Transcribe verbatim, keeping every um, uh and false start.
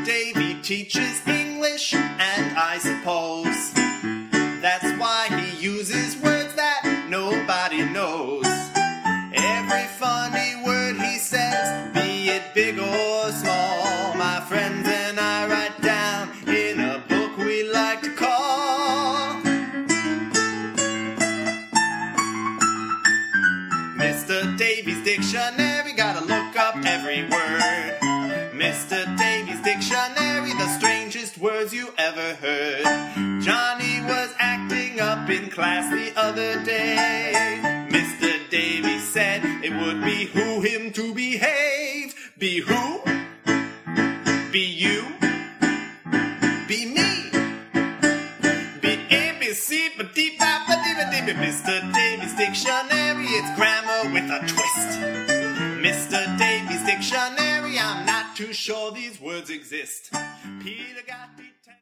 Davy teaches English, and I suppose that's why he uses words that nobody knows. Every funny word he says, be it big or small, my friends and I write down in a book we like to call Mister Davy's Dictionary. Gotta look up every word. Mister Davy's Dictionary, the strangest words you ever heard. Johnny was acting up in class the other day. Mister Davy said it would behoove him to behave. Be who? Be you? Be me? Be A, B, C, B, D, ba, ba, D, ba, D, ba. Mister Davy's Dictionary, it's grammar with a twist. Mister Davy's Dictionary, I'm not too sure these words exist. Peter got